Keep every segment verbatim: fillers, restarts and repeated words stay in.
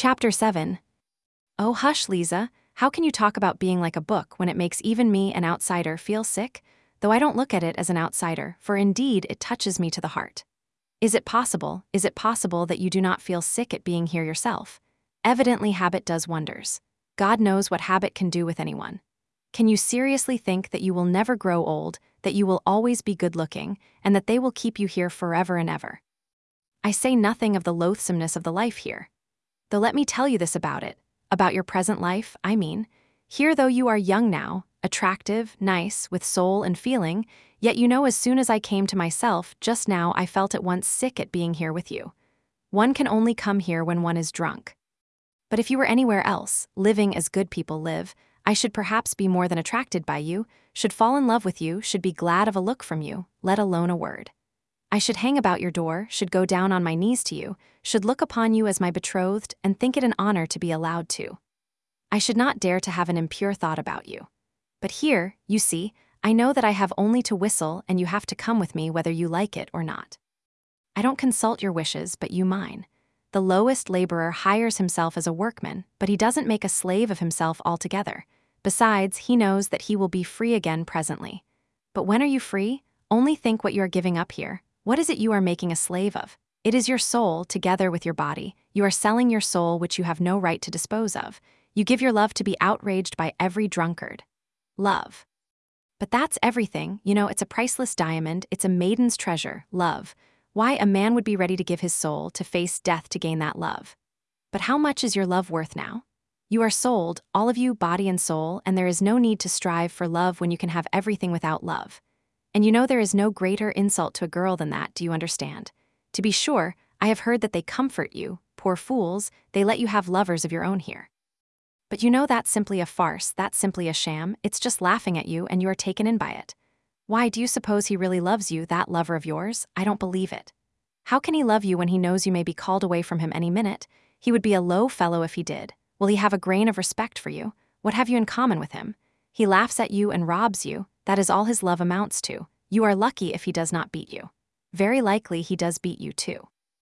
Chapter seven. Oh hush, Lisa, how can you talk about being like a book when it makes even me, an outsider, feel sick? Though I don't look at it as an outsider, for indeed it touches me to the heart. Is it possible, is it possible that you do not feel sick at being here yourself? Evidently habit does wonders. God knows what habit can do with anyone. Can you seriously think that you will never grow old, that you will always be good-looking, and that they will keep you here forever and ever? I say nothing of the loathsomeness of the life here. Though let me tell you this about it, about your present life, I mean. Here though you are young now, attractive, nice, with soul and feeling, yet you know as soon as I came to myself, just now I felt at once sick at being here with you. One can only come here when one is drunk. But if you were anywhere else, living as good people live, I should perhaps be more than attracted by you, should fall in love with you, should be glad of a look from you, let alone a word. I should hang about your door, should go down on my knees to you, should look upon you as my betrothed and think it an honor to be allowed to. I should not dare to have an impure thought about you. But here, you see, I know that I have only to whistle and you have to come with me whether you like it or not. I don't consult your wishes, but you mine. The lowest laborer hires himself as a workman, but he doesn't make a slave of himself altogether. Besides, he knows that he will be free again presently. But when are you free? Only think what you are giving up here. What is it you are making a slave of? It is your soul, together with your body. You are selling your soul which you have no right to dispose of. You give your love to be outraged by every drunkard. Love. But that's everything, you know, it's a priceless diamond, it's a maiden's treasure, love. Why, a man would be ready to give his soul, to face death to gain that love. But how much is your love worth now? You are sold, all of you, body and soul, and there is no need to strive for love when you can have everything without love. And you know there is no greater insult to a girl than that, do you understand? To be sure, I have heard that they comfort you, poor fools, they let you have lovers of your own here. But you know that's simply a farce, that's simply a sham, it's just laughing at you and you are taken in by it. Why, do you suppose he really loves you, that lover of yours? I don't believe it. How can he love you when he knows you may be called away from him any minute? He would be a low fellow if he did. Will he have a grain of respect for you? What have you in common with him? He laughs at you and robs you, that is all his love amounts to. You are lucky if he does not beat you. Very likely he does beat you too.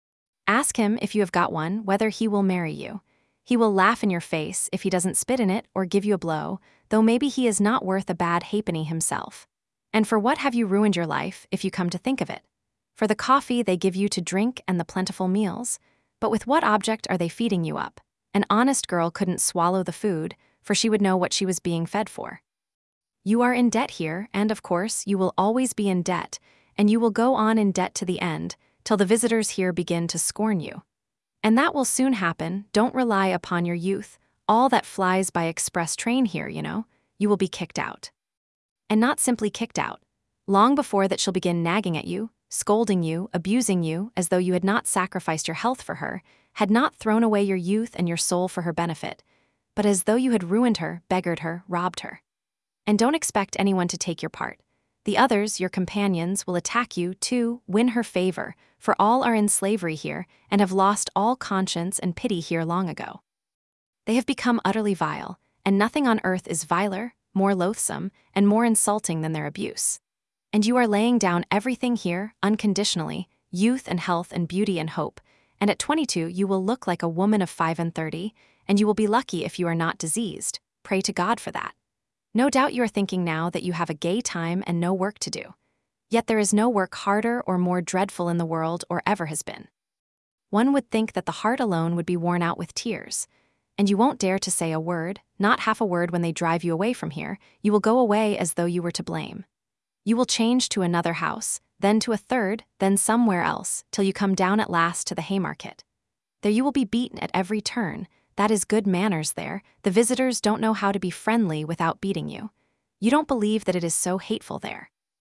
Ask him, if you have got one, whether he will marry you. He will laugh in your face if he doesn't spit in it or give you a blow, though maybe he is not worth a bad halfpenny himself. And for what have you ruined your life, if you come to think of it? For the coffee they give you to drink and the plentiful meals. But with what object are they feeding you up? An honest girl couldn't swallow the food, for she would know what she was being fed for. You are in debt here, and of course, you will always be in debt, and you will go on in debt to the end, till the visitors here begin to scorn you. And that will soon happen, don't rely upon your youth, all that flies by express train here, you know, you will be kicked out. And not simply kicked out. Long before that she'll begin nagging at you, scolding you, abusing you, as though you had not sacrificed your health for her, had not thrown away your youth and your soul for her benefit, but as though you had ruined her, beggared her, robbed her. And don't expect anyone to take your part. The others, your companions, will attack you, too, win her favor, for all are in slavery here, and have lost all conscience and pity here long ago. They have become utterly vile, and nothing on earth is viler, more loathsome, and more insulting than their abuse. And you are laying down everything here, unconditionally, youth and health and beauty and hope, and at twenty-two you will look like a woman of five and thirty, and you will be lucky if you are not diseased. Pray to God for that. No doubt you are thinking now that you have a gay time and no work to do. Yet there is no work harder or more dreadful in the world or ever has been. One would think that the heart alone would be worn out with tears, and you won't dare to say a word, not half a word when they drive you away from here. You will go away as though you were to blame. You will change to another house, then to a third, then somewhere else, till you come down at last to the Haymarket. There you will be beaten at every turn. That is good manners there. The visitors don't know how to be friendly without beating you. You don't believe that it is so hateful there.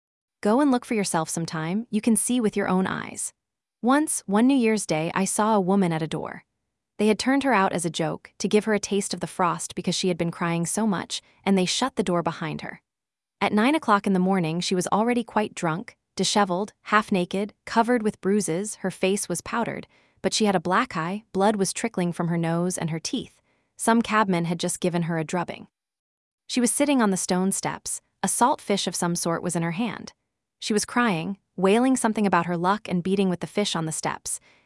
Go and look for yourself sometime, you can see with your own eyes. Once, one New Year's Day, I saw a woman at a door. They had turned her out as a joke, to give her a taste of the frost because she had been crying so much, and they shut the door behind her. At nine o'clock in the morning she was already quite drunk, disheveled, half-naked, covered with bruises, her face was powdered, but she had a black eye, blood was trickling from her nose and her teeth. Some cabman had just given her a drubbing. She was sitting on the stone steps, a salt fish of some sort was in her hand. She was crying, wailing something about her luck and beating with the fish on the steps,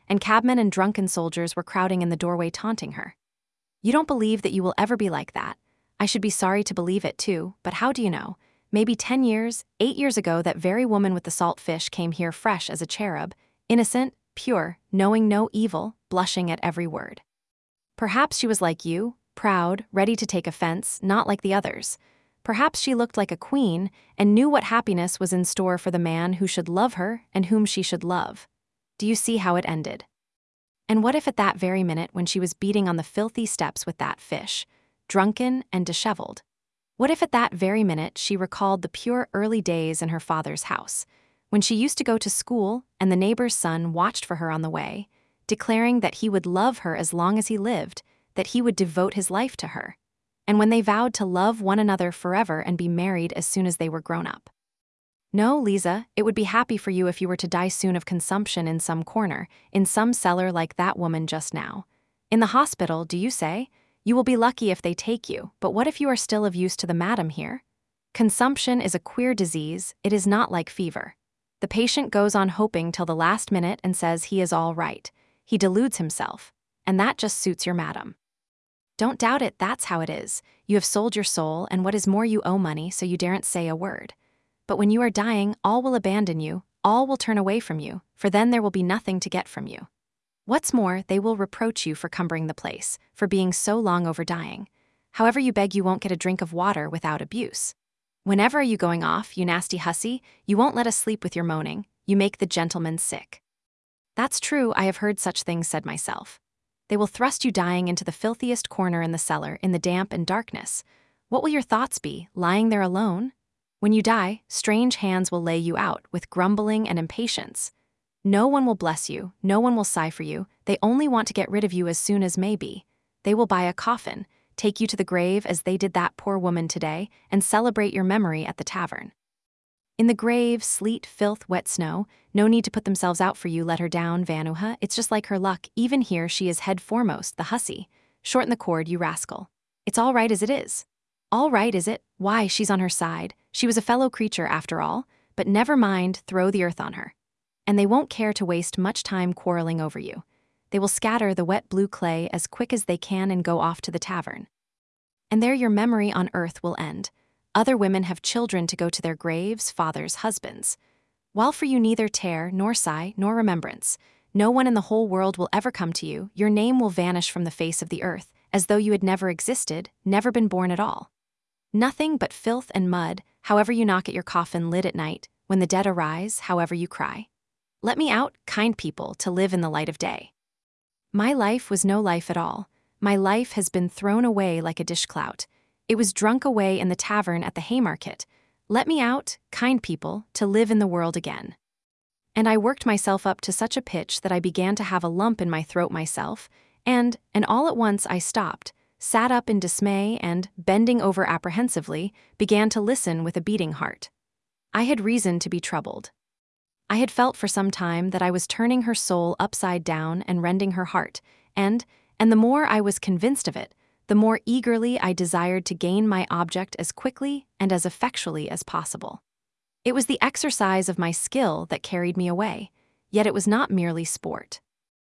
and cabmen and drunken soldiers were crowding in the doorway taunting her. You don't believe that you will ever be like that. I should be sorry to believe it too, but how do you know? Maybe ten years, eight years ago that very woman with the salt fish came here fresh as a cherub, innocent, pure, knowing no evil, blushing at every word. Perhaps she was like you, proud, ready to take offense, not like the others. Perhaps she looked like a queen and knew what happiness was in store for the man who should love her and whom she should love. Do you see how it ended? And what if at that very minute when she was beating on the filthy steps with that fish, drunken and disheveled, what if at that very minute she recalled the pure early days in her father's house, when she used to go to school and the neighbor's son watched for her on the way, declaring that he would love her as long as he lived, that he would devote his life to her, and when they vowed to love one another forever and be married as soon as they were grown up? No, Lisa, it would be happy for you if you were to die soon of consumption in some corner, in some cellar like that woman just now. In the hospital, do you say? You will be lucky if they take you, but what if you are still of use to the madam here? Consumption is a queer disease, it is not like fever. The patient goes on hoping till the last minute and says he is all right. He deludes himself, and that just suits your madam. Don't doubt it, that's how it is. You have sold your soul, and what is more, you owe money, so you daren't say a word. But when you are dying, all will abandon you, all will turn away from you, for then there will be nothing to get from you. What's more, they will reproach you for cumbering the place, for being so long over dying. However you beg, you won't get a drink of water without abuse. Whenever are you going off, you nasty hussy? You won't let us sleep with your moaning, you make the gentleman sick. That's true, I have heard such things said myself. They will thrust you dying into the filthiest corner in the cellar, in the damp and darkness. What will your thoughts be, lying there alone? When you die, strange hands will lay you out, with grumbling and impatience. No one will bless you, no one will sigh for you, they only want to get rid of you as soon as may be. They will buy a coffin, take you to the grave as they did that poor woman today, and celebrate your memory at the tavern. In the grave, sleet, filth, wet snow, no need to put themselves out for you, let her down, Vanuha, it's just like her luck, even here she is head foremost, the hussy. Shorten the cord, you rascal. It's all right as it is. All right, is it? Why, she's on her side. She was a fellow creature after all, but never mind, throw the earth on her. And they won't care to waste much time quarreling over you. They will scatter the wet blue clay as quick as they can and go off to the tavern. And there your memory on earth will end. Other women have children to go to their graves, fathers, husbands. While for you neither tear, nor sigh, nor remembrance, no one in the whole world will ever come to you, your name will vanish from the face of the earth, as though you had never existed, never been born at all. Nothing but filth and mud, however you knock at your coffin lid at night, when the dead arise, however you cry. Let me out, kind people, to live in the light of day. My life was no life at all. My life has been thrown away like a dishclout. It was drunk away in the tavern at the Haymarket. Let me out, kind people, to live in the world again. And I worked myself up to such a pitch that I began to have a lump in my throat myself, and, and all at once I stopped, sat up in dismay and, bending over apprehensively, began to listen with a beating heart. I had reason to be troubled. I had felt for some time that I was turning her soul upside down and rending her heart, and, and the more I was convinced of it, the more eagerly I desired to gain my object as quickly and as effectually as possible. It was the exercise of my skill that carried me away, yet it was not merely sport.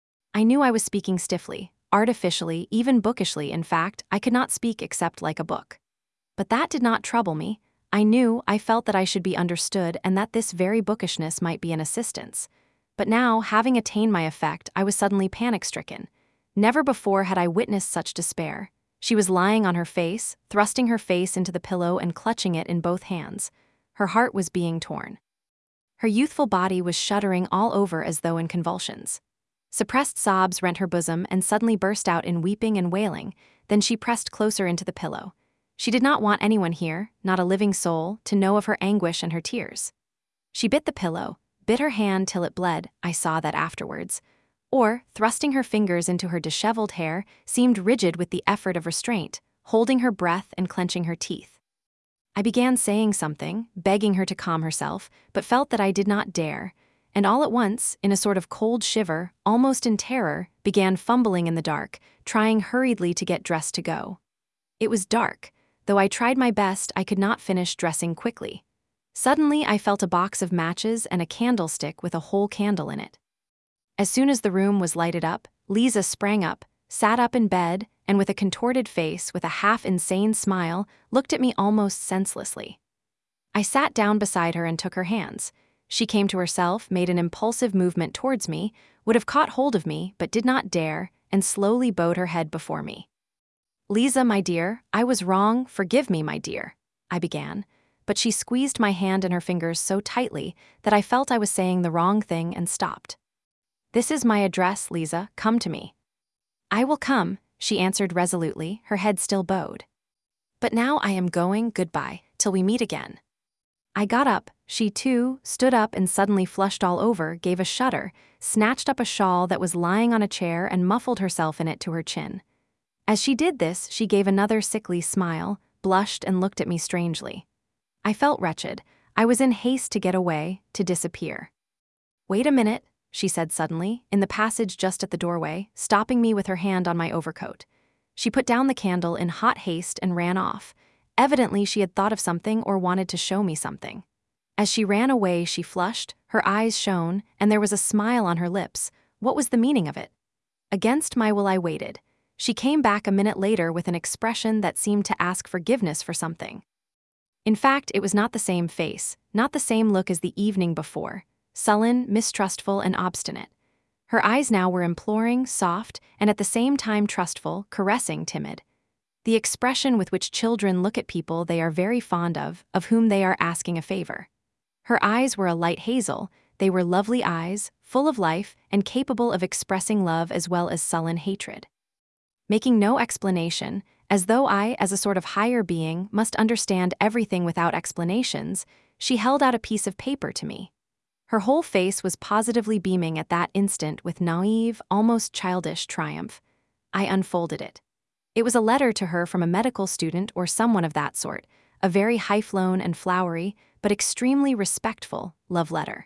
I knew I was speaking stiffly, artificially, even bookishly. In fact, I could not speak except like a book. But that did not trouble me. I knew, I felt that I should be understood and that this very bookishness might be an assistance. But now, having attained my effect, I was suddenly panic-stricken. Never before had I witnessed such despair. She was lying on her face, thrusting her face into the pillow and clutching it in both hands. Her heart was being torn. Her youthful body was shuddering all over as though in convulsions. Suppressed sobs rent her bosom and suddenly burst out in weeping and wailing, then she pressed closer into the pillow. She did not want anyone here, not a living soul, to know of her anguish and her tears. She bit the pillow, bit her hand till it bled, I saw that afterwards, or, thrusting her fingers into her disheveled hair, seemed rigid with the effort of restraint, holding her breath and clenching her teeth. I began saying something, begging her to calm herself, but felt that I did not dare, and all at once, in a sort of cold shiver, almost in terror, began fumbling in the dark, trying hurriedly to get dressed to go. It was dark. Though I tried my best, I could not finish dressing quickly. Suddenly, I felt a box of matches and a candlestick with a whole candle in it. As soon as the room was lighted up, Lisa sprang up, sat up in bed, and with a contorted face, with a half-insane smile, looked at me almost senselessly. I sat down beside her and took her hands. She came to herself, made an impulsive movement towards me, would have caught hold of me, but did not dare, and slowly bowed her head before me. "Lisa, my dear, I was wrong, forgive me, my dear," I began, but she squeezed my hand in her fingers so tightly that I felt I was saying the wrong thing and stopped. "This is my address, Lisa, come to me." "I will come," she answered resolutely, her head still bowed. "But now I am going, goodbye, till we meet again." I got up, she too, stood up and suddenly flushed all over, gave a shudder, snatched up a shawl that was lying on a chair and muffled herself in it to her chin. As she did this, she gave another sickly smile, blushed and looked at me strangely. I felt wretched. I was in haste to get away, to disappear. "Wait a minute," she said suddenly, in the passage just at the doorway, stopping me with her hand on my overcoat. She put down the candle in hot haste and ran off. Evidently she had thought of something or wanted to show me something. As she ran away, she flushed, her eyes shone, and there was a smile on her lips. What was the meaning of it? Against my will I waited. She came back a minute later with an expression that seemed to ask forgiveness for something. In fact, it was not the same face, not the same look as the evening before, sullen, mistrustful, and obstinate. Her eyes now were imploring, soft, and at the same time trustful, caressing, timid. The expression with which children look at people they are very fond of, of whom they are asking a favor. Her eyes were a light hazel. They were lovely eyes, full of life, and capable of expressing love as well as sullen hatred. Making no explanation, as though I, as a sort of higher being, must understand everything without explanations, she held out a piece of paper to me. Her whole face was positively beaming at that instant with naive, almost childish triumph. I unfolded it. It was a letter to her from a medical student or someone of that sort, a very high-flown and flowery, but extremely respectful, love letter.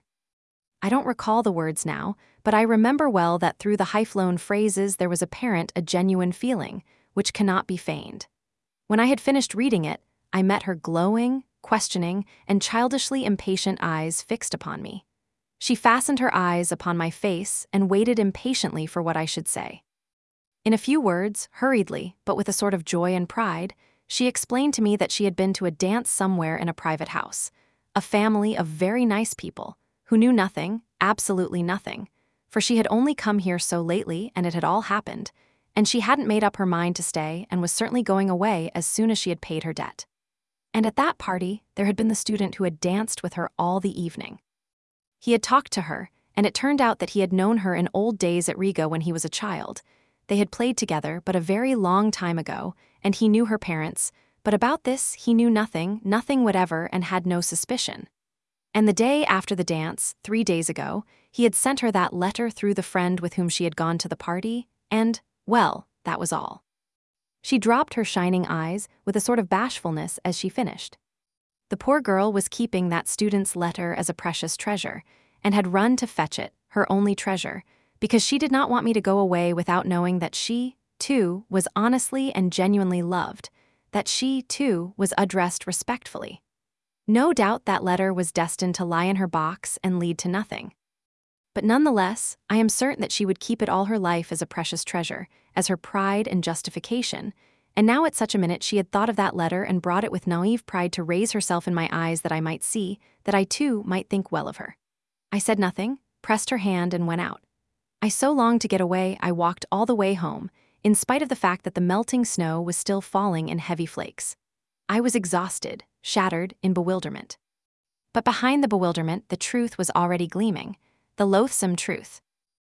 I don't recall the words now, but I remember well that through the high-flown phrases there was apparent a genuine feeling, which cannot be feigned. When I had finished reading it, I met her glowing, questioning, and childishly impatient eyes fixed upon me. She fastened her eyes upon my face and waited impatiently for what I should say. In a few words, hurriedly, but with a sort of joy and pride, she explained to me that she had been to a dance somewhere in a private house, a family of very nice people, who knew nothing, absolutely nothing, for she had only come here so lately and it had all happened, and she hadn't made up her mind to stay and was certainly going away as soon as she had paid her debt. And at that party, there had been the student who had danced with her all the evening. He had talked to her, and it turned out that he had known her in old days at Riga when he was a child. They had played together, but a very long time ago, and he knew her parents, but about this he knew nothing, nothing whatever, and had no suspicion. And the day after the dance, three days ago, he had sent her that letter through the friend with whom she had gone to the party, and, well, that was all. She dropped her shining eyes with a sort of bashfulness as she finished. The poor girl was keeping that student's letter as a precious treasure, and had run to fetch it, her only treasure, because she did not want me to go away without knowing that she, too, was honestly and genuinely loved, that she, too, was addressed respectfully. No doubt that letter was destined to lie in her box and lead to nothing. But nonetheless, I am certain that she would keep it all her life as a precious treasure, as her pride and justification, and now at such a minute she had thought of that letter and brought it with naive pride to raise herself in my eyes that I might see, that I too might think well of her. I said nothing, pressed her hand and went out. I so longed to get away I walked all the way home, in spite of the fact that the melting snow was still falling in heavy flakes. I was exhausted, shattered, in bewilderment. But behind the bewilderment the truth was already gleaming, the loathsome truth.